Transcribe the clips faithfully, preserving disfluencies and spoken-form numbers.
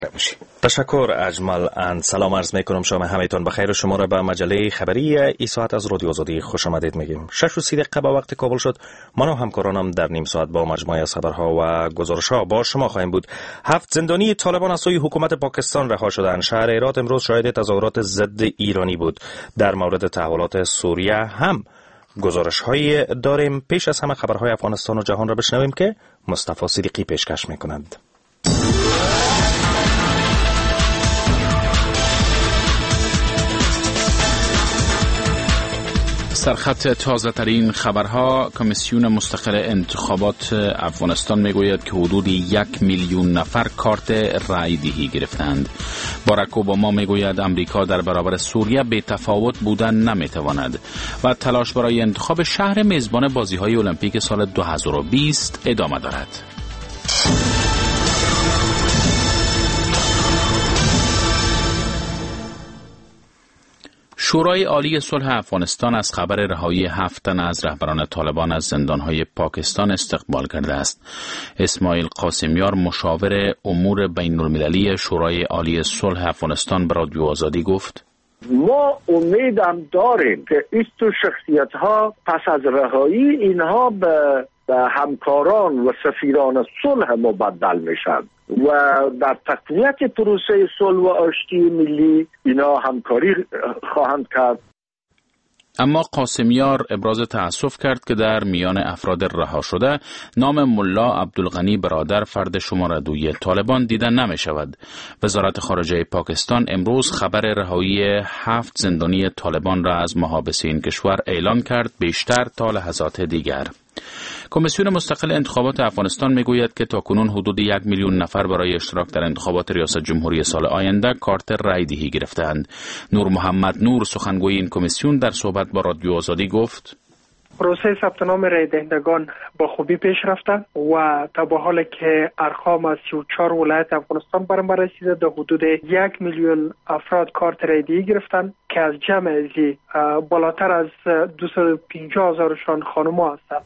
باشید. تشکر اجمل اند. سلام عرض میکنم شما همه‌تان بخیر و شما را به مجله خبری ای ساعت از رادیو آزادی خوش آمدید میگیم. شش و سی دقیقه با وقت کابل شد. من و همکارانم در نیم ساعت با مجموعه از خبرها و گزارش‌ها با شما خواهیم بود. هفت زندانی طالبان از سوی حکومت پاکستان رها شدند. شهر هرات امروز شاهد تظاهرات ضد ایرانی بود. در مورد تحولات سوریه هم گزارش‌هایی داریم. پیش از همه خبرهای افغانستان و جهان را بشنویم که مصطفی صدیقی پیشکش می‌کند. سرخط تازه ترین خبرها. کمیسیون مستقل انتخابات افغانستان میگوید که حدود یک میلیون نفر کارت رای دهی گرفتند. باراک اوباما میگوید امریکا در برابر سوریه بی تفاوت بودن نمیتواند و تلاش برای انتخاب شهر میزبان بازی‌های المپیک سال دو هزار و بیست ادامه دارد. شورای عالی صلح افغانستان از خبر رهایی هفت تن از رهبران طالبان از زندانهای پاکستان استقبال کرده است. اسماعیل قاسمیار مشاور امور بین المللی شورای عالی صلح افغانستان به رادیو آزادی گفت: ما امیدم داریم که این تو شخصیت ها پس از رهایی اینها به همکاران و سفیران صلح مبدل میشن و در تقویت پروسه صلح و آشتی ملی اینا همکاری خواهند کرد. اما قاسمیار ابراز تأسف کرد که در میان افراد رها شده نام ملا عبدالغنی برادر فرد شماره دوی طالبان دیده نمی شود. وزارت خارجه پاکستان امروز خبر رهایی هفت زندانی طالبان را از محابس این کشور اعلان کرد، بیشتر تا لحظات دیگر. کمیسیون مستقل انتخابات افغانستان میگوید که تاکنون حدود یک میلیون نفر برای اشتراک در انتخابات ریاست جمهوری سال آینده کارت رای دهی گرفتند. نور محمد نور سخنگوی این کمیسیون در صحبت با رادیو آزادی گفت: پروسه ثبت نام رای دهندگان با خوبی پیش رفته و تا به حال که ارقام از سی و چهار ولایت افغانستان برام رسیده در حدود یک میلیون افراد کارت رای دهی گرفتند که از جمع ازی بالاتر از دویست و پنجاه هزارشان خانم‌ها هستند.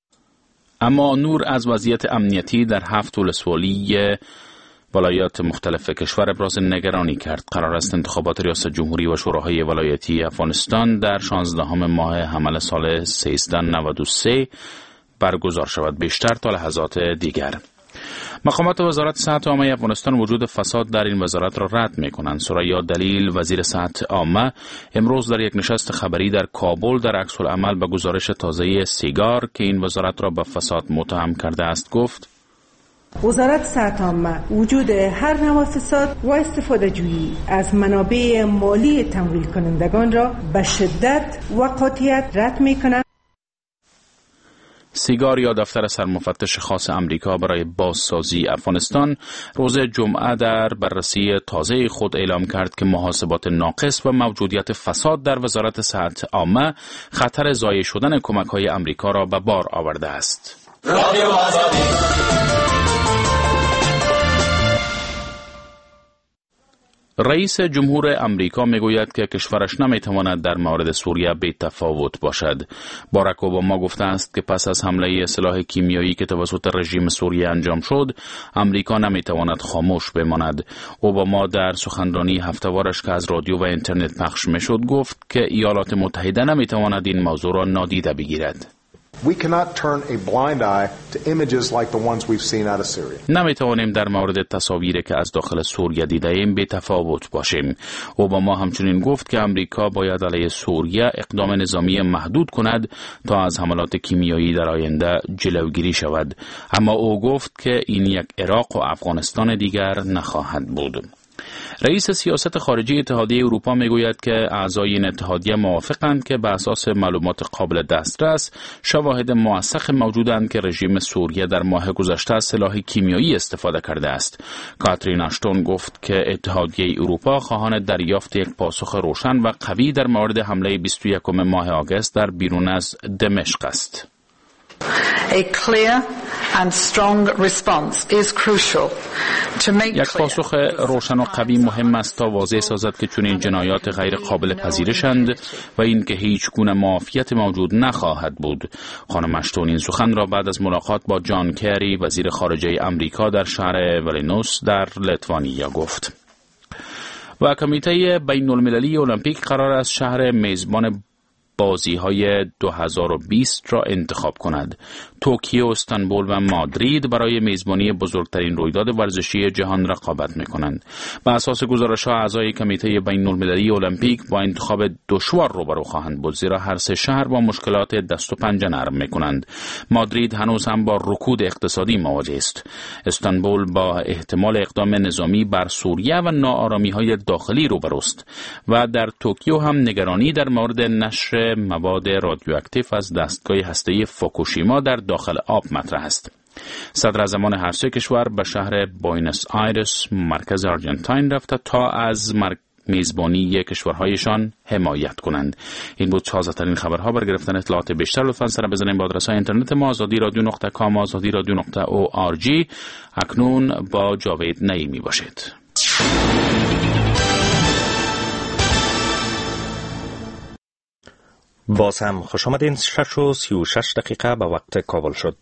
اما نور از وضعیت امنیتی در هفت ولسوالی ولایات مختلف کشور ابراز نگرانی کرد. قرار است انتخابات ریاست جمهوری و شوراهای ولایتی افغانستان در شانزدهم ماه حمل سال سیزده نود و سه برگزار شود، بیشتر تا لحظات دیگر. مقامات وزارت صحت عامه افغانستان وجود فساد در این وزارت را رد می‌کنند. ثریا دلیل وزیر صحت عامه امروز در یک نشست خبری در کابل در عکس العمل به گزارش تازه سیگار که این وزارت را به فساد متهم کرده است گفت: وزارت صحت عامه وجود هر نوع فساد و استفاده جویی از منابع مالی تمویل کنندگان را به شدت و قاطعیت رد می‌کند. سیگار یا دفتر سرمفتش خاص امریکا برای بازسازی افغانستان روز جمعه در بررسی تازه خود اعلام کرد که محاسبات ناقص و موجودیت فساد در وزارت صحت عامه خطر ضایع شدن کمک‌های امریکا را به بار آورده است. رادیو آزادی. رئیس جمهور امریکا میگوید که کشورش نمیتواند در مورد سوریه بی تفاوت باشد. باراک اوباما گفته است که پس از حمله سلاح کیمیایی که توسط رژیم سوریه انجام شد، امریکا نمیتواند خاموش بماند. اوباما در سخنرانی هفته‌وارش که از رادیو و اینترنت پخش میشد گفت که ایالات متحده نمیتواند این موضوع را نادیده بگیرد. We cannot turn a blind eye to images like the ones we've seen out of Syria. نمیتوانیم در مورد تصاویری که از داخل سوریه دیده ایم بی تفاوت باشیم. اوباما همچنین گفت که امریکا باید علیه سوریه اقدام نظامی محدود کند تا از حملات کیمیایی در آینده جلوگیری شود. اما او گفت که این یک عراق و افغانستان دیگر نخواهد بود. رئیس سیاست خارجی اتحادیه اروپا میگوید که اعضای این اتحادیه موافقند که به اساس معلومات قابل دسترس شواهد موثق موجودند که رژیم سوریه در ماه گذشته از سلاح کیمیایی استفاده کرده است. کاترین آشتون گفت که اتحادیه اروپا خواهان دریافت یک پاسخ روشن و قوی در مورد حمله بیست و یکم ماه آگوست در بیرون از دمشق است. A clear and strong response is crucial to make یک پاسخ روشن و قوی مهم است تا واضح سازد که چنین جنایات غیر قابل پذیرشند و این که هیچ گونه معافیت موجود نخواهد بود. خانم اشتون این سخن را بعد از ملاقات با جان کری وزیر خارجه امریکا در شهر ولینوس در لیتوانیا گفت. و کمیته بین المللی المپیک قرار است شهر میزبان بازی های دو هزار و بیست را انتخاب کند. توکیو، استانبول و مادرید برای میزبانی بزرگترین رویداد ورزشی جهان رقابت می‌کنند. بر اساس گزارش‌ها اعضای کمیته بین المللی المپیک با انتخاب دشوار روبرو خواهند بود، زیرا هر سه شهر با مشکلات دست و پنجه نرم می‌کنند. مادرید هنوز هم با رکود اقتصادی مواجه است. استانبول با احتمال اقدام نظامی بر سوریه و ناآرامی‌های داخلی روبروست و در توکیو هم نگرانی در مورد نشر مواد رادیواکتیو از دستگاه هسته‌ای فوکوشیما در داخل آب مطرح است. صدراعظمان هر سه کشور به شهر بوینس آیرس مرکز آرژانتین رفته تا از میزبانی کشورهایشان حمایت کنند. این بود تازه ترین خبرها. بر گرفتن اطلاعات بیشتر لطفاً سر بزنید با آدرس اینترنت ما آزادی رادیو نقطه کام آزادی رادیو نقطه او آر جی. اکنون با جاوید نعیمی باشید. باز هم خوش آمدین. شش و سی و شش دقیقه به وقت کابل شد.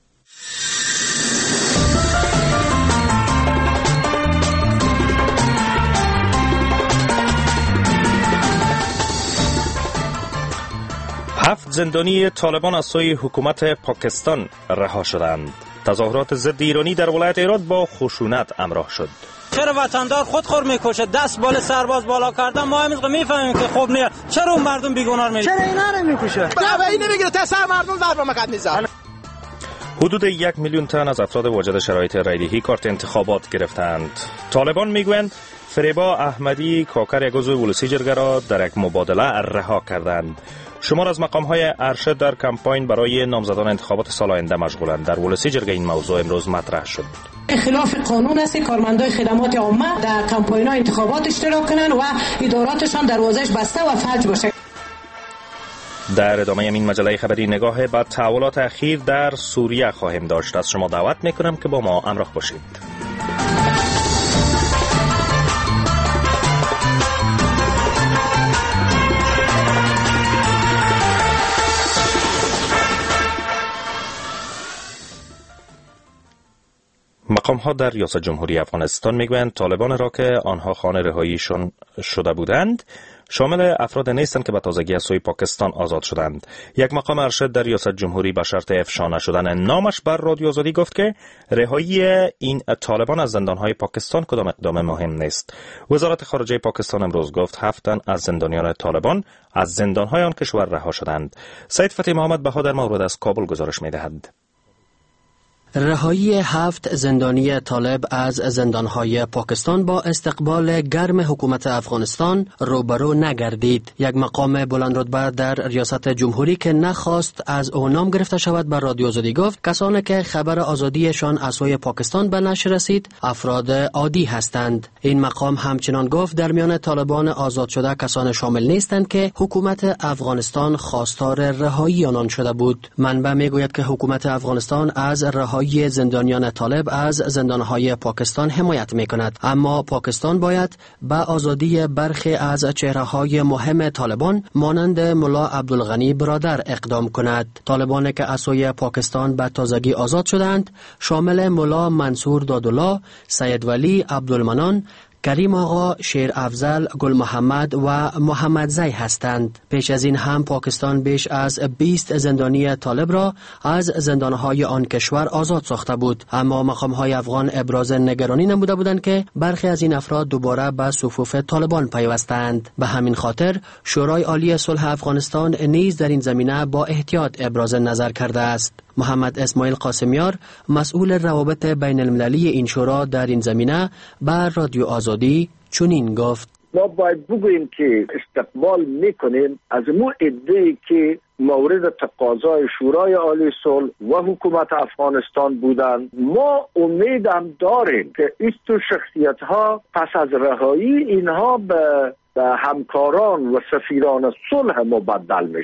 هفت زندانی طالبان از سوی حکومت پاکستان رها شدند. تظاهرات ضد ایرانی در ولایت هرات با خشونت همراه شد. چرا وطندار خودخور میکشه؟ دست بالا سرباز بالا کردن ما همیشه میفهمیم که خوب نیست. چرا اون مردم بیگناه میشه؟ چرا اینا رو میکشه؟ بابا این نمیگیره تا سر مردم ضربه مقد میزنه. حدود یک میلیون تن از افراد واجد شرایط رایدهی کارت انتخابات گرفتند. طالبان میگویند فریبا احمدی کاکر یک عضو ولسی جرگه را در یک مبادله رها کردند. شمار از مقام‌های ارشد در کمپاین برای نامزدان انتخابات سال آینده مشغولند. در ولسی جرگه این موضوع امروز مطرح شد. خلاف قانون است کارمندای خدمات عامه در کمپاین‌های انتخابات اشتراک کنند و اداراتشان دروازه‌اش بسته و فلج باشه. در ادامه این مجله خبری نگاه به تحولات اخیر در سوریه خواهیم داشت. از شما دعوت می‌کنم که با ما همراه باشید. مقام ها در ریاست جمهوری افغانستان میگویند طالبان را که آنها خانه رهاییشان شده بودند شامل افراد نیستند که به تازگی از سوی پاکستان آزاد شدند. یک مقام ارشد در ریاست جمهوری به شرط افشا نشدن نامش بر رادیو آزادی گفت که رهایی این طالبان از زندانهای پاکستان کدام اقدام مهم نیست. وزارت خارجه پاکستان امروز گفت هفت تن از زندانیان طالبان از زندانهای آن کشور رها شدند. سید فتحی محمد بها در مورد از کابل گزارش می‌دهد. رهایی هفت زندانی طالب از زندانهای پاکستان با استقبال گرم حکومت افغانستان روبرو نگردید. یک مقام بلند رتبه در ریاست جمهوری که نخواست از او نام گرفته شود بر رادیو آزادی گفت کسانی که خبر آزادیشان از سوی پاکستان به نشر رسید افراد عادی هستند. این مقام همچنان گفت در میان طالبان آزاد شده کسان شامل نیستند که حکومت افغانستان خواستار رهایی آنان شده بود. منبع میگوید که حکومت افغانستان از رهایی زندانیان طالب از زندانهای پاکستان حمایت می کند، اما پاکستان باید به آزادی برخی از چهره‌های مهم طالبان مانند ملا عبدالغنی برادر اقدام کند. طالبان که از سوی پاکستان به تازگی آزاد شدند شامل ملا منصور دادالله، سید ولی عبدالمنان، کریم آقا، شیر افضل، گل محمد و محمد زی هستند. پیش از این هم پاکستان بیش از بیست زندانی طالب را از زندانهای آن کشور آزاد ساخته بود، اما مقام‌های افغان ابراز نگرانی نموده بودند که برخی از این افراد دوباره به صفوف طالبان پیوستند. به همین خاطر شورای عالی صلح افغانستان نیز در این زمینه با احتیاط ابراز نظر کرده است. محمد اسماعیل قاسمیار مسئول روابط بین المللی این شورا در این زمینه بر رادیو آزادی چنین گفت: ما باید بگوییم که استقبال میکنیم از مو ادعایی که مورد تقاضای شورای عالی صلح و حکومت افغانستان بودند. ما امیدم داریم که این شخصیت ها پس از رهایی اینها به همکاران و سفیران صلح مبدل میشن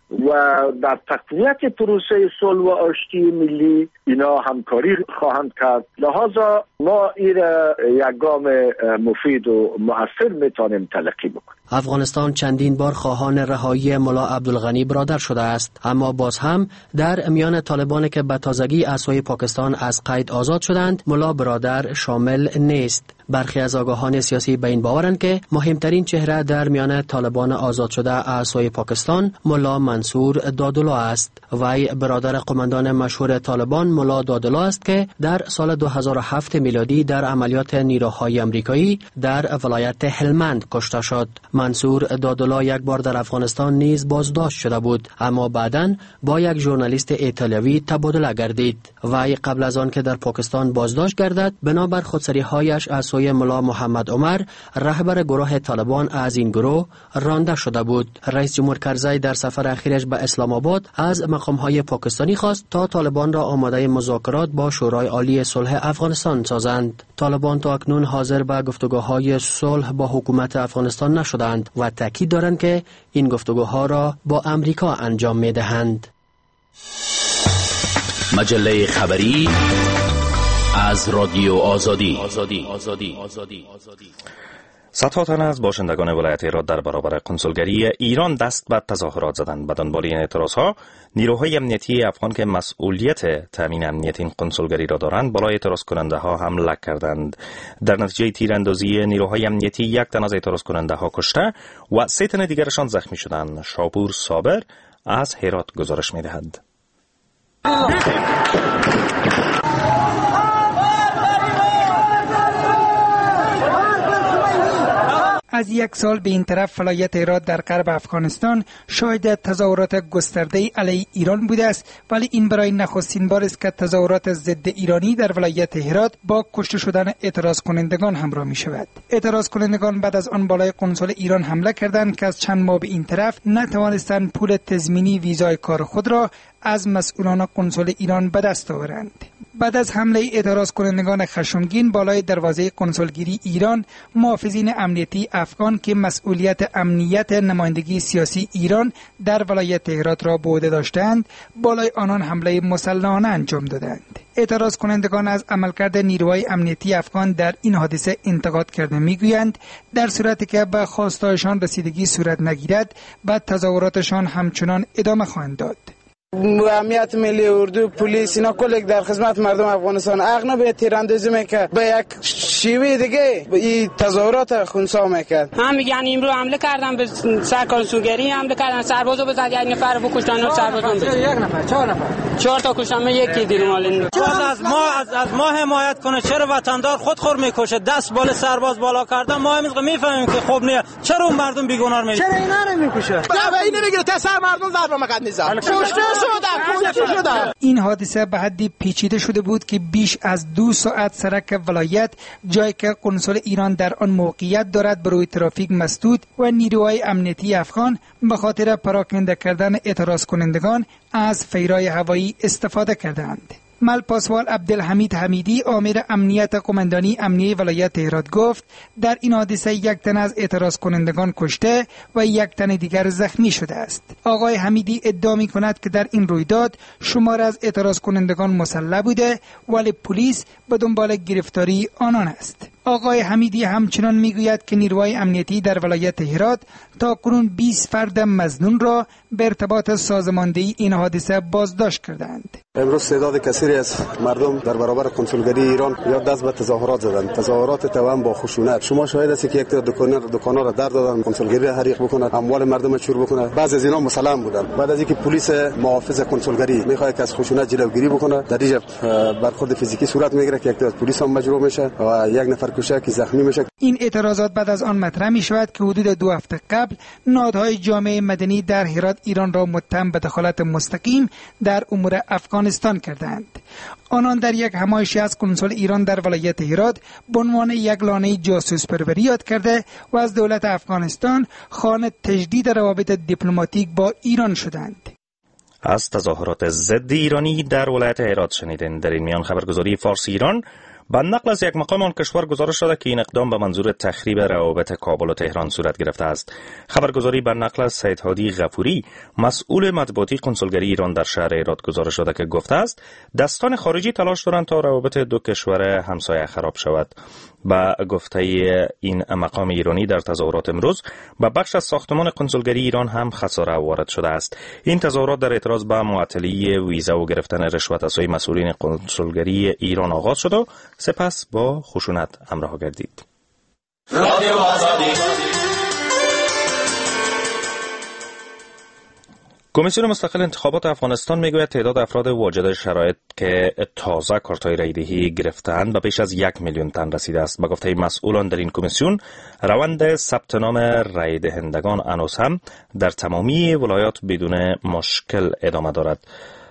و در تقویت پروسه صلح و آشتی ملی اینا همکاری خواهند کرد. لحاظا ما این یک گام مفید و مؤثر میتونیم تلقی بکنیم. افغانستان چندین بار خواهان رهایی ملا عبدالغنی برادر شده است، اما باز هم در میان طالبان که به تازگی از سوی پاکستان از قید آزاد شدند ملا برادر شامل نیست. برخی از آگاهان سیاسی به این باورند که مهمترین چهره در میان طالبان آزاد شده از سوی پاکستان ملا منصور دادالله است. وی برادر قماندان مشهور طالبان ملا دادالله است که در سال دو هزار و هفت میلادی در عملیات نیروهای آمریکایی در ولایت هلمند کشته شد. منصور دادالله یک بار در افغانستان نیز بازداشت شده بود، اما بعداً با یک ژورنالیست ایتالیایی تبادله گردید. وی قبل از آن که در پاکستان بازداشت گردد بنابر خودسری‌هایش از سوی ملا محمد عمر رهبر گروه طالبان از این گروه رانده شده بود. رئیس جمهور کرزی در سفر اخیرش به اسلام آباد از مقام‌های پاکستانی خواست تا طالبان را آماده مذاکرات با شورای عالی صلح افغانستان سازند. طالبان تا اکنون حاضر به گفتگوهای صلح با حکومت افغانستان نشدند و تاکید دارند که این گفتگوها را با امریکا انجام می‌دهند. مجله خبری از رادیو آزادی. آزادی. آزادی. آزادی. آزادی. صدها تن از باشندگان ولایت هرات در برابر کنسولگری ایران دست به تظاهرات زدند. به دنبال این اعتراضها نیروهای امنیتی افغان که مسئولیت تامین امنیت این کنسولگری را دارند بالای اعتراض کننده ها حمله کردند. در نتیجه تیراندازی نیروهای امنیتی یک تن از اعتراض کننده ها کشته و سه تن دیگرشان زخمی شدند. شاپور صابر از هرات گزارش می‌دهد. از یک سال به این طرف ولایت هرات در غرب افغانستان شاهد تظاهرات گسترده علیه ایران بوده است، ولی این برای نخستین بار است که تظاهرات ضد ایرانی در ولایت هرات با کشته شدن اعتراض کنندگان همراه می شود. اعتراض کنندگان بعد از آن بالای قنصل ایران حمله کردند که از چند ماه به این طرف نتوانستند پول تضمینی ویزای کار خود را از مسئولان قنصل ایران به دست آورند. بعد از حمله اعتراض کنندگان خشمگین بالای دروازه قنصلگری ایران، محافظین امنیتی افغان که مسئولیت امنیت نمایندگی سیاسی ایران در ولایت هرات را به عهده داشتند، بالای آنان حمله مسلحانه انجام دادند. اعتراض کنندگان از عملکرد نیروهای امنیتی افغان در این حادثه انتقاد کرده میگویند در صورتی که به خواستهایشان رسیدگی صورت نگیرد، بعد تظاهراتشان همچنان ادامه خواهند داد. امنیت ملی اردو پلیس اینا کلک در خدمت مردم افغانستان اغنا به تیراندازی میکرد، به یک شیوه دیگه این تظاهرات خونسا میکرد. هم میگن امروز حمله کردن به سر کنسولگری، حمله کردن سربازو بزد، یک نفر رو کشتن، سربازان بزد یک نفر چهار نفر چهار تا کشتن، من یکی دیدم. حالا از ما از از ما حمایت کنه، چرا وطندار خود خور میکشه؟ دست بال سرباز بالا کردن ما همین میفهمیم که خوب نیه، چرا اون مردم بیگناه میشه؟ چرا اینا رو میکشه؟ دعوی نمیگیره تا سر مردم ضربه مقد میزنه. این حادثه به حدی پیچیده شده بود که بیش از دو ساعت سرک ولایت، جایی که قنصل ایران در آن موقعیت دارد، بروی ترافیک مسدود و نیروهای امنیتی افغان به خاطر پراکنده کردن اعتراض کنندگان از فیرای هوایی استفاده کردند. ملپاسوال عبدالحمید حمیدی آمر امنیت قماندانی امنیه ولایت هرات گفت در این حادثه یک تن از اعتراض کنندگان کشته و یک تن دیگر زخمی شده است. آقای حمیدی ادعا می کند که در این رویداد شمار از اعتراض کنندگان مسلح بوده ولی پلیس به دنبال گرفتاری آنان است. آقای حمیدی همچنان میگوید که نیروهای امنیتی در ولایت هرات تا کنون بیست فرد مظنون را به ارتباط سازماندهی این حادثه بازداشت کردند. امروز تعداد کثیری از مردم در برابر کنسولگری ایران یا دست به تظاهرات زدند. تظاهرات توام با خشونت. شما شاهد هستید که یک تا دکان دکانا را در دادن، کنسولگری را حریق بکنند، اموال مردم را چور بکنند. بعضی از اینا مسلم بودند. بعد از اینکه پلیس محافظ کنسولگری میخواد که از خشونت جلوگیری بکنه، در اینجا برخورد فیزیکی صورت میگیره که یک تا پلیس هم مجروح میشه و یک نفر کشته که زخمی میشه. این اعتراضات بعد از آن مطرح می شود که حدود دو هفته قبل نهادهای جامعه مدنی در هرات ایران را متهم به دخالت مستقیم در امور افغانستان کردند. آنان در یک همایشی از کنسول ایران در ولایت هرات به عنوان یک لانه جاسوس پروری یاد کرده و از دولت افغانستان خواهان تجدید روابط دیپلماتیک با ایران شدند. از تظاهرات ضد ایرانی در ولایت هرات شنیدین. در این میان خبرگزاری فارسی ایران با نقل از یک مقام آن کشور گزارش شده که این اقدام به منظور تخریب روابط کابل و تهران صورت گرفته است. خبرگزاری به نقل از سید هادی غفوری، مسئول مطبوعاتی کنسولگری ایران در شهر ایراد گزارش شده که گفته است دستان خارجی تلاش دارند تا روابط دو کشور همسایه خراب شود. با گفته این مقام ایرانی در تظاهرات امروز به بخش از ساختمان کنسولگری ایران هم خساره وارد شده است. این تظاهرات در اعتراض به معطلی ویزا و گرفتن رشوت از سوی مسئولین کنسولگری ایران آغاز شد و سپس با خشونت همراه گردید. رادیو آزادی. کمیسیون مستقل انتخابات افغانستان میگوید تعداد افراد واجد شرایط که تازه کارت‌های رایدهی گرفتند به بیش از یک میلیون تن رسیده است. به گفته مسئولان در این کمیسیون، روند ثبت نام رای دهندگان هنوز هم در تمامی ولایات بدون مشکل ادامه دارد.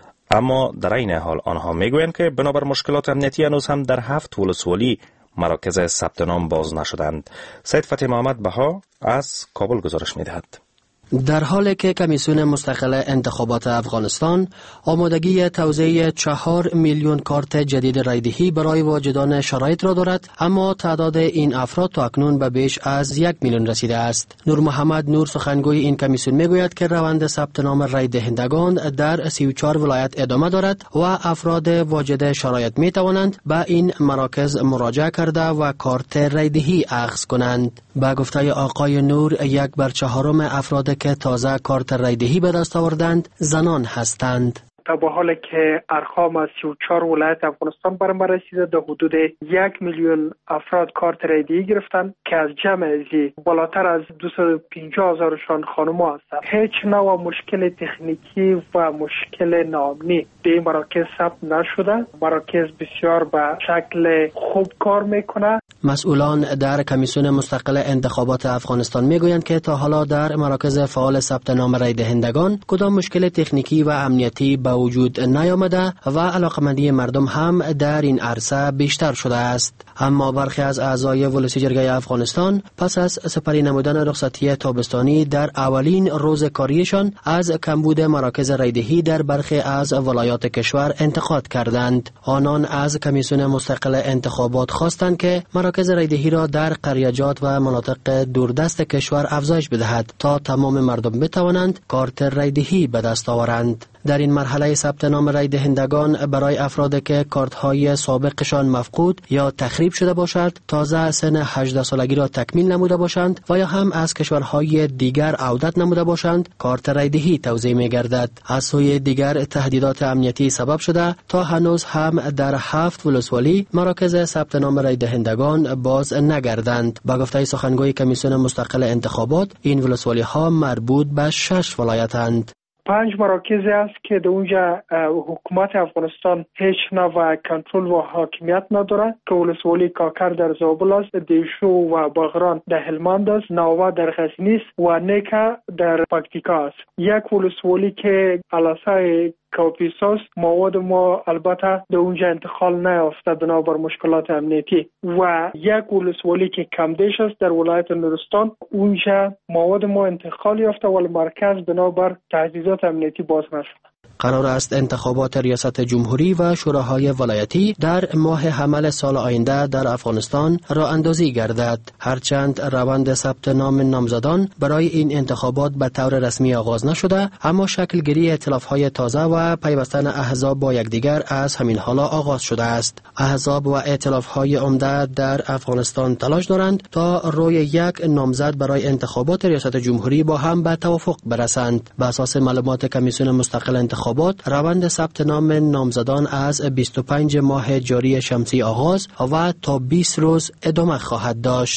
اما در این حال آنها میگویند که بنابر مشکلات امنیتی هنوز هم در هفت ولسوالی مراکز ثبت نام باز نشدند. سید فتح محمد بها از کابل گزارش میدهد. در حالی که کمیسیون مستقل انتخابات افغانستان آمادگی توزیع چهار میلیون کارت جدید رایدهی برای واجدان شرایط را دارد، اما تعداد این افراد تا اکنون به بیش از یک میلیون رسیده است. نور محمد نور سخنگوی این کمیسیون میگوید که روند ثبت نام رای دهندگان در سی و چهار ولایت ادامه دارد و افراد واجد شرایط می توانند به این مراکز مراجعه کرده و کارت رایدهی اخذ کنند. با گفته آقای نور، یک بر چهارم افراد که تازه کارت رایدهی به دست آوردند زنان هستند. تا به حال که ارقام از سی و چهار ولایت افغانستان برام رسیده، در حدود یک میلیون افراد کارت رایدهی گرفتن که از جمع ازی بالاتر از دویست و پنجاه هزارشان خانم‌ها هستند. هیچ نوع مشکل تکنیکی و مشکل نامنی در این مراکز ثبت نشده. مراکز بسیار به شکل خوب کار میکنه. مسئولان در کمیسیون مستقل انتخابات افغانستان میگویند که تا حالا در مراکز فعال ثبت نام رای دهندگان کدام مشکل تکنیکی و امنیتی به وجود نیامده و علاقمندی مردم هم در این عرصه بیشتر شده است. اما برخی از اعضای ولسی جرگه افغانستان پس از سپری نمودن رخصتی تابستانی در اولین روز کاریشان از کمبود مراکز رایدهی در برخی از ولایات کشور انتقاد کردند. آنان از کمیسیون مستقل انتخابات خواستند که مراکز رایدهی را در قریجات و مناطق دوردست کشور افزایش بدهد تا تمام مردم بتوانند کارت رایدهی به دست آورند. در این مرحله ثبت نام رای دهندگان برای افرادی که کارت‌های سابقشان مفقود یا تخریب شده باشد، تازه سن هجده سالگی را تکمیل نموده باشند و یا هم از کشورهای دیگر عودت نموده باشند، کارت رای دهی توزیع می‌گردد. از سوی دیگر تهدیدات امنیتی سبب شده تا هنوز هم در هفت ولسوالی مراکز ثبت نام رای دهندگان باز نگردند. با گفته سخنگوی کمیسیون مستقل انتخابات، این ولسوالی‌ها مربوط به شش ولایتند. پنج مراکزی است که در اونجا حکومت افغانستان هیچ نوع کنترل و حاکمیت نداره که ولسوالی کاکر در زابل است، دیشو و باغران در هلمند است، ناوا در غزنی است و نیکا در پکتیکا است. یک ولسوالی که علاسای کاپیساس مواد ما البته در اونجا انتقال نیافته بنابر مشکلات امنیتی و یک ولسوالی که کمدیش است در ولایت نورستان، اونجا مواد ما انتقال یافته ولی مرکز بنابر تهدیدات امنیتی باز نشده. قرار است انتخابات ریاست جمهوری و شوراهای ولایتی در ماه حمل سال آینده در افغانستان راه اندازی گردد. هرچند روند ثبت نام نامزدان برای این انتخابات به طور رسمی آغاز نشده، اما شکلگیری ائتلاف‌های تازه و پیوستن احزاب با یکدیگر از همین حالا آغاز شده است. احزاب و ائتلاف‌های عمده در افغانستان تلاش دارند تا روی یک نامزد برای انتخابات ریاست جمهوری با هم به توافق برسند. بر اساس معلومات کمیسیون مستقل انتخابات، روند ثبت نام نامزدان از بیست و پنج ماه جاری شمسی آغاز و تا بیست روز ادامه خواهد داشت.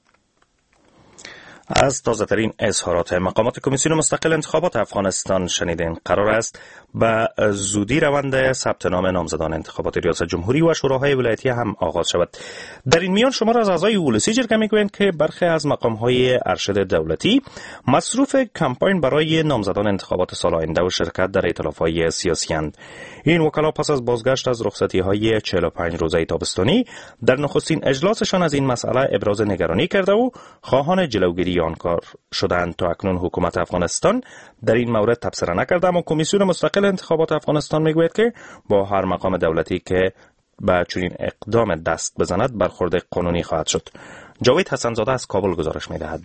از تازه‌ترین اظهارات مقامات کمیسیون مستقل انتخابات افغانستان شنیدین. قرار است به زودی روند ثبت نام نامزدان انتخابات ریاست جمهوری و شوراهای ولایتی هم آغاز شود. در این میان شمار از اعضای ولسی جرگه میگویند که برخی از مقام‌های ارشد دولتی مصروف کمپاین برای نامزدان انتخابات سال آینده و شرکت در ائتلاف‌های سیاسی اند. این وکلا پس از بازگشت از رخصتی‌های چهل و پنج روزه تابستانی در نخستین اجلاسشان از این مسئله ابراز نگرانی کرده و خواهان جلوگیری آن کار شدند. تا اکنون حکومت افغانستان در این مورد تبصره نکرده، اما کمیسیون مستقل انتخابات افغانستان میگوید که با هر مقام دولتی که به چنین اقدام دست بزند برخورد قانونی خواهد شد. جاوید حسنزاده از کابل گزارش می‌دهد.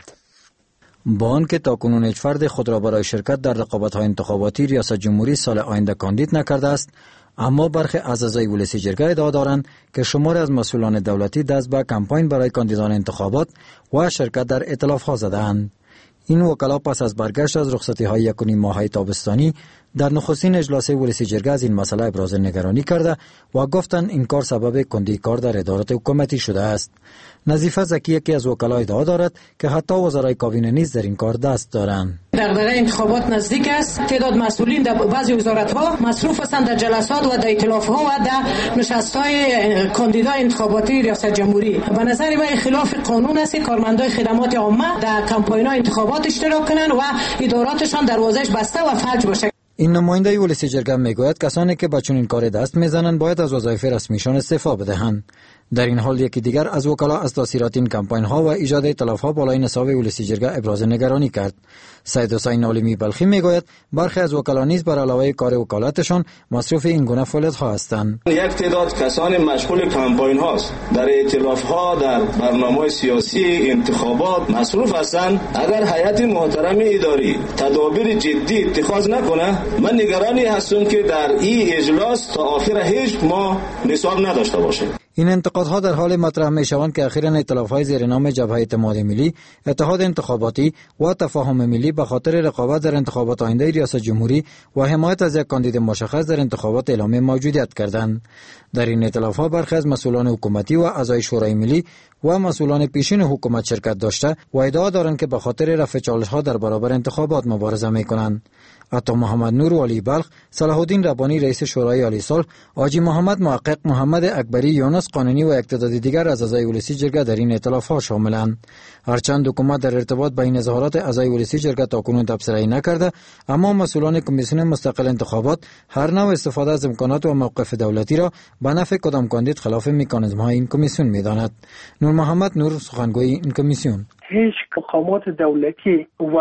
با آنکه تاکنون هیچ فرد خود را برای شرکت در رقابت‌های انتخاباتی ریاست جمهوری سال آینده کاندید نکرده است، اما برخی از اعضای ولسی جرگه ادعا دارند که شماری از مسئولان دولتی دست به کمپاین برای کاندیدان انتخابات و شرکت در ائتلاف‌ها زده‌اند. این وکلا پس از برگشت از رخصتی‌های یک و نیم ماهه تابستانی در نخستین اجلاس ولسی جرگه از این مسئله ابراز نگرانی کرده و گفتند این کار سبب کندی کار در ادارات حکومتی شده است. نظیفه زکی یکی از وکلا ادعا دارد که حتی وزرای کابینه نیز در این کار دست دارند. دغدغه انتخابات نزدیک است. تعداد مسئولین در بعضی وزارت‌ها مصروف هستند در جلسات و در ائتلاف‌ها و در نشست‌های کاندیدای انتخاباتی ریاست جمهوری. به نظر من خلاف قانون است کارمندای خدمات عامه در کمپاین‌های انتخابات اشتراک کنند و اداراتشان دروازه‌اش بسته و فلج باشه. این نماینده ولسی جرگه میگوید کسانی که به چنین کار دست میزنند باید از وظایف رسمیشان استعفا بدهند. در این حال یکی دیگر از وکلا از تاثیرات این کمپاین ها و ایجاد ائتلاف ها بالای نصاب ولسی جرگه ابراز نگرانی کرد. سید حسین عالمی بلخی میگوید برخی از وکلا نیز بر علاوه کار وکالتشان مصروف این گونه فعالیت ها هستند. یک تعداد کسان مشغول کمپاین هاست در ائتلاف ها در برنامه سیاسی انتخابات مصروف هستند. اگر هیئت محترم اداری تدابیر جدی اتخاذ نکنه من نگرانی هستم که در این اجلاس تا آخر هیچ ماه نصاب نداشته باشه. این انتقادها در حال مطرح می شوند که اخیراً ائتلاف‌های زیر نام جبهه اعتماد ملی، اتحاد انتخاباتی و تفاهم ملی به خاطر رقابت در انتخابات آینده ریاست جمهوری و حمایت از یک کاندید مشخص در انتخابات اعلام موجودیت کردند. در این ائتلاف‌ها برخی از مسئولان حکومتی و اعضای شورای ملی و مسئولان پیشین حکومت شرکت داشته و ادعا دارند که به خاطر رفع چالش‌ها در برابر انتخابات مبارزه می‌کنند. عطا محمد نور ولی بلخ، صلاح الدین ربانی رئیس شورای عالی صلح، حاجی محمد محقق، محمد اکبری، یونس قانونی و یک تعداد دیگر از اعضای ولسی جرگه در این ائتلاف‌ها شاملند. هرچند حکومت در ارتباط با این اظهارات اعضای ولسی جرگه تاکنون تبصره‌ای نکرده، اما مسئولان کمیسیون مستقل انتخابات هر نوع استفاده از امکانات و موقف دولتی را به نفع کدام کاندید خلاف مکانیزم‌های این کمیسیون می‌داند. نور محمد نور، سخنگوی این کمیسیون: هیچ مقامات دولتی و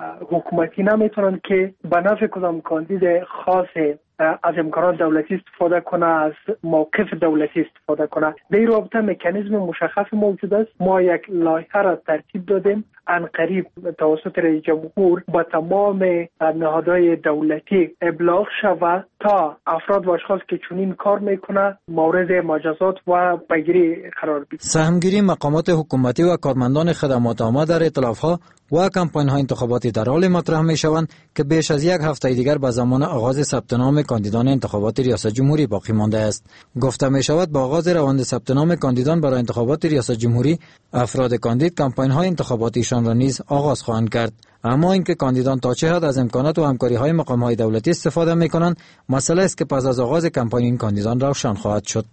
حکومتی نمیتونن که به نفع کدام کاندید خاص از امکانات دولتی استفاده کنه، از موقف دولتی استفاده کنه. در این رابطه مکانیزم مشخص موجود است. ما یک لایحه را ترتیب دادیم عنقریب توسط رئیس جمهور با تمام نهادهای دولتی ابلاغ شود تا افراد و اشخاص که چنین کار میکنه مورد مجازات و پیگیری قرار بگیرد. سهمگیری مقامات حکومتی و کارمندان خدمات عامه در ائتلاف‌ها و کمپاین‌های انتخاباتی در حال مطرح می‌شوند که بیش از یک هفته دیگر به زمان آغاز ثبت نام کاندیدان انتخابات ریاست جمهوری باقی مانده است. گفته می‌شود با آغاز روند ثبت نام کاندیدان برای انتخابات ریاست جمهوری، افراد کاندید کمپاین‌های انتخاباتیشان را نیز آغاز خواهند کرد. اما اینکه کاندیدان تا چه حد از امکانات و همکاری‌های مقام‌های دولتی استفاده می‌کنند، مسئله است که پس از آغاز کمپاین این کاندیدان روشن خواهد شد.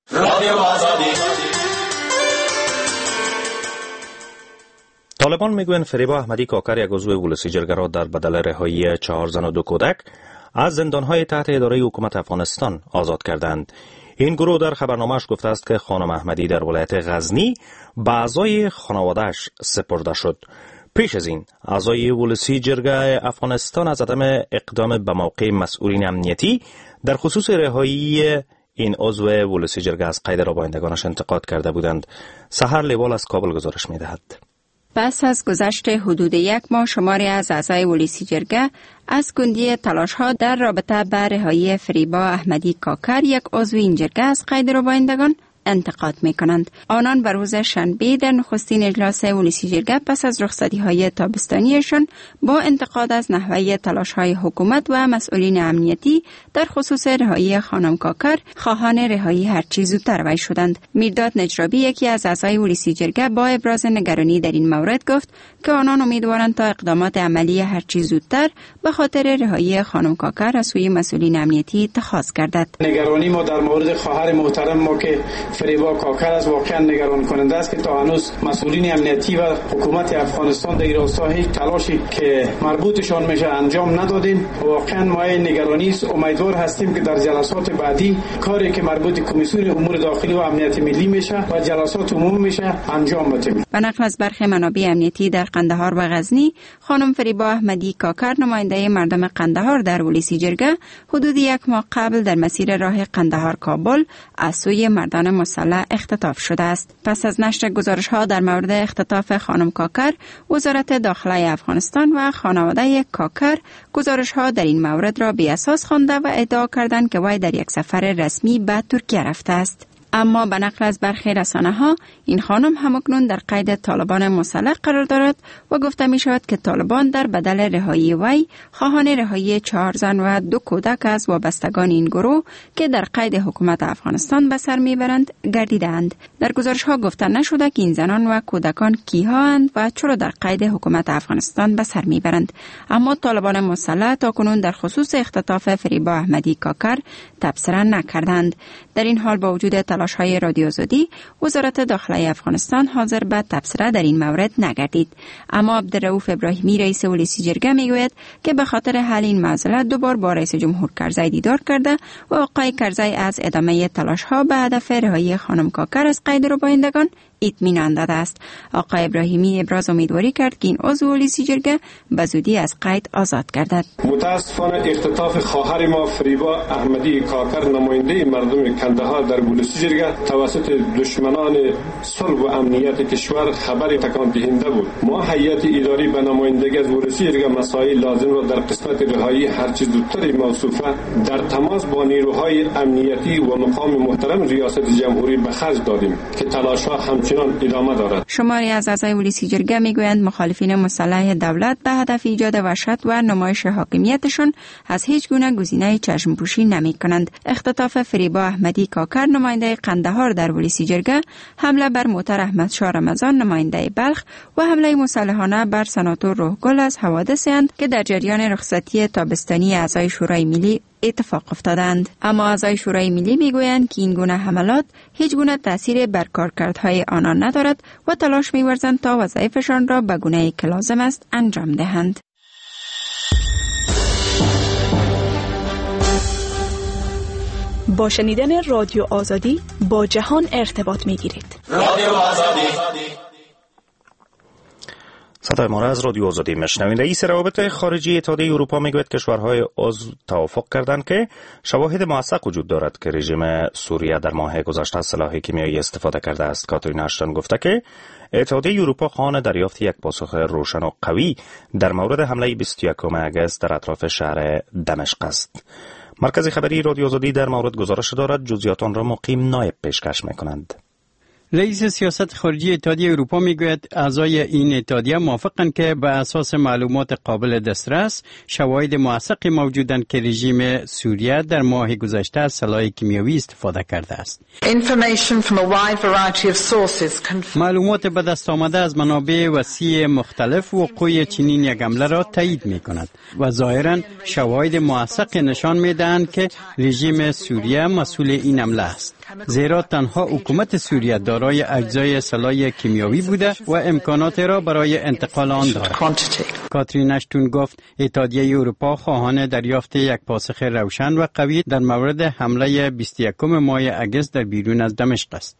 طالبان میگویند فریبا احمدی کاکر، یک عضو ولسی جرگه را در بدل رهایی چهار زن و دو کودک از زندانهای تحت اداره حکومت افغانستان آزاد کردند. این گروه در خبرنامه‌اش گفته است که خانم احمدی در ولایت غزنی به اعضای خانواده‌اش سپرده شد. پیش از این اعضای ولسی جرگه افغانستان از عدم اقدام به موقع مسئولین امنیتی در خصوص رهایی این عضو ولسی جرگه از قید رابایندگانش انتقاد کرده بودند. سحر لیوال از کابل گزارش می‌دهد. پس از گذشت حدود یک ماه شماری از اعضای ولسی جرگه از کندی تلاش‌ها در رابطه با رهایی فریبا احمدی کاکر، یک عضو این جرگه از قید ربایندگان، انتقاد می کنند. آنان بر روز شنبه در نخستین اجلاس ولسی جرگه پس از رخصتی‌های تابستانیشان با انتقاد از نحوه تلاش‌های حکومت و مسئولین امنیتی در خصوص رهایی خانم کاکر خواهان رهایی هرچی زودتر وی شدند. میرداد نجرابی، یکی از اعضای ولسی جرگه، با ابراز نگرانی در این مورد گفت که آنان امیدوارند تا اقدامات عملی هرچی زودتر به خاطر رهایی خانم کاکر از سوی مسئولین امنیتی اتخاذ گردد. نگرانی ما در مورد خواهر محترم ما که فریبا کاکر است واقعا نگران کننده است که تا هنوز مسئولین امنیتی و حکومت افغانستان در این راستا هیچ تلاشی که مربوطشان میشه انجام ندادین. واقعا ما نگرانی است. امیدوار هستیم که در جلسات بعدی کاری که مربوط کمیسیون امور داخلی و امنیت ملی میشه و جلسات عمومی میشه انجام بدیم. به نقل از برخی منابع امنیتی در قندهار و غزنی، خانم فریبا احمدی کاکر نماینده مردم قندهار در ولسی جرگه حدود یک ماه قبل در مسیر راه قندهار کابل از سوی مردان مسلح اختطاف شده است. پس از نشر گزارش ها در مورد اختطاف خانم کاکر، وزارت داخلی افغانستان و خانواده کاکر گزارش ها در این مورد را بی اساس خوانده و ادعا کردند که وی در یک سفر رسمی به ترکیه رفته است. اما به نقل از برخی رسانه ها، این خانم همکنون در قید طالبان مسلح قرار دارد و گفته می شود که طالبان در بدل رهایی وی خواهان رهایی چهار زن و دو کودک از وابستگان این گروه که در قید حکومت افغانستان به سر می برند گردیدند. در گزارش ها گفته نشده که این زنان و کودکان کیها اند و چرا در قید حکومت افغانستان به سر می برند. اما طالبان مسلح تاکنون در خصوص اختطاف فریبا احمدی کاکر تبصره نکردند. در این حال با وجود تلاش‌های رادیو آزادی، وزارت داخلی افغانستان حاضر به تبصره در این مورد نگردید. اما عبدالرؤوف ابراهیمی رئیس ولسی جرگه میگوید که به خاطر حل این معضله دوبار با رئیس جمهور کرزی دیدار کرده و آقای کرزی از ادامه تلاش‌ها به هدف رهایی خانم کاکر از قید روبایندگان اطمینان داده است. آقای ابراهیمی ابراز امیدواری کرد که این عضو ولسی جرگه به زودی از قید آزاد گردد. متاسفانه اختطاف خواهر ما فریبا احمدی کاکر نماینده مردم کندهار در ولسی جرگه توسط دشمنان صلح و امنیت کشور خبر تکان دهنده بود. ما هیئت اداری به نمایندگی از ولسی جرگه مسائل لازم را در قسمت رهایی هرچه زودتر موصوفه در تماس با نیروهای امنیتی و مقام محترم ریاست جمهوری به خرج دادیم که تلاش‌ها همچنین ادامه دارد. شماری از اعضای ولسی جرگه میگویند مخالفین مسلح دولت به هدف ایجاد وحشت و نمایش حاکمیتشون از هیچ گونه گزینه چشم‌پوشی نمی‌کنند. اختطاف فریبا احمدی کاکر نماینده قندهار در ولسی جرگه، حمله بر موتر احمدشاه رمضان نماینده بلخ و حمله مسلحانه بر سناتور روحگل از حوادثی اند که در جریان رخصتی تابستانی اعضای شورای ملی اتفاق افتادند. اما اعضای شورای ملی میگویند که این گونه حملات هیچ گونه تأثیر بر کارکردهای آنان ندارد و تلاش می‌ورزند تا وظایفشان را به گونه‌ای که لازم است انجام دهند. با شنیدن رادیو آزادی با جهان ارتباط می‌گیرید. رادیو آزادی. صدای ما را از رادیو آزادی میشنوید. رئیس روابط خارجی اتحادیه اروپا میگوید کشورهای عضو توافق کردند که شواهد موثق وجود دارد که رژیم سوریه در ماه گذشته از سلاح کیمیایی استفاده کرده است. کاترین اشتون گفته که اتحادیه اروپا خواهان دریافت یک پاسخ روشن و قوی در مورد حمله بیست و یکم آگوست در اطراف شهر دمشق است. مرکز خبری رادیو آزادی در مورد گزارش دارد. جزئیات آن را مقیم نایب پیشکش میکنند. رئیس سیاست خارجی اتحادیه اروپا میگوید اعضای این اتحادیه موافقند که به اساس معلومات قابل دسترس شواهد موثقی موجودند که رژیم سوریه در ماه گذشته از سلاح کیمیایی استفاده کرده است. معلومات به دست آمده از منابع وسیع مختلف وقوع چنین یک حمله را تایید میکند و ظاهرا شواهد موثق نشان میدهند که رژیم سوریه مسئول این حمله است، زیرا تنها حکومت سوریه دارای اجزای سلاح کیمیایی بوده و امکانات را برای انتقال آن دارد. کاترین اشتون گفت اتحادیه اروپا خواهان دریافت یک پاسخ روشن و قوی در مورد حمله بیست و یکم ماه آگوست در بیرون از دمشق است.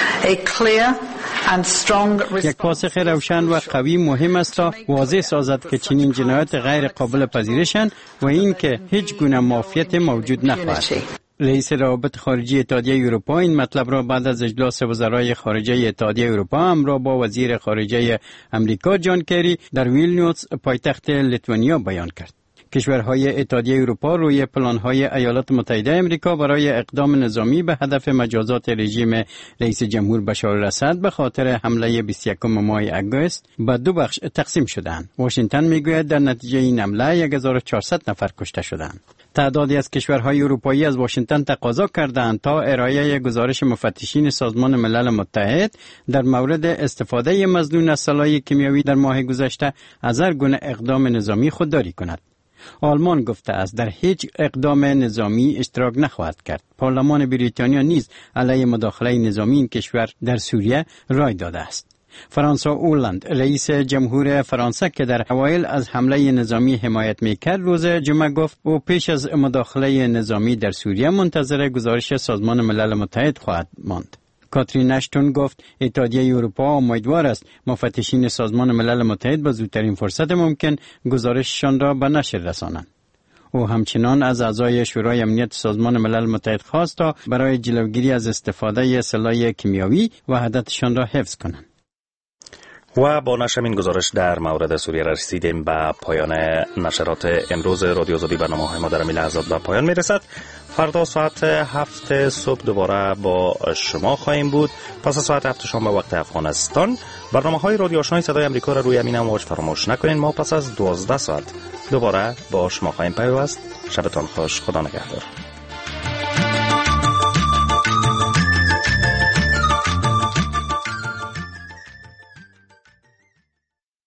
یک پاسخ روشن و قوی مهم است تا واضح سازد که چنین جنایات غیر قابل پذیرشند و این که هیچ گونه مافیت موجود نخواهد. رئیس روابط خارجی اتحادیه اروپا این مطلب را بعد از اجلاس وزرای خارجه اتحادیه اروپا همراه با وزیر خارجه امریکا جان کری در ویلنیوس پایتخت لیتوانیا بیان کرد. کشورهای اتحادیه اروپا روی پلان‌های ایالات متحده آمریکا برای اقدام نظامی به هدف مجازات رژیم رئیس جمهور بشار الاسد به خاطر حمله بیست و یکم ماه آگوست به دو بخش تقسیم شدند. واشنگتن میگوید در نتیجه این حمله هزار و چهارصد نفر کشته شدند. تعدادی از کشورهای اروپایی از واشنگتن تقاضا کردند تا ارائه گزارش مفتشین سازمان ملل متحد در مورد استفاده مظنون از سلاح کیمیایی در ماه گذشته از هر گونه اقدام نظامی خودداری کند. آلمان گفته است در هیچ اقدام نظامی اشتراک نخواهد کرد. پارلمان بریتانیا نیز علیه مداخله نظامی این کشور در سوریه رای داده است. فرانسوا اولند رئیس جمهور فرانسه که در اوایل از حمله نظامی حمایت میکرد روز جمعه گفت او پیش از مداخله نظامی در سوریه منتظر گزارش سازمان ملل متحد خواهد ماند. کاترین اشتون گفت اتحادیه اروپا امیدوار است مفتشین سازمان ملل متحد به زودترین فرصت ممکن گزارششان را به نشر رسانند. او همچنان از اعضای شورای امنیت سازمان ملل متحد خواست تا برای جلوگیری از استفاده سلاح کیمیایی وحدتشان را حفظ کنند. و با نشر این گزارش در مورد سوریه رسیدیم به پایان نشرات امروز رادیو آزادی. برنامه‌های ما در این لحظات به پایان میرسد. فردا ساعت هفت صبح دوباره با شما خواهیم بود. پس از ساعت هفت شام به وقت افغانستان برنامه‌های رادیو آشنای صدای آمریکا را روی امین امواج فراموش نکنین. ما پس از دوازده ساعت دوباره با شما خواهیم پیوست. شبتان خوش. خدا نگهدار.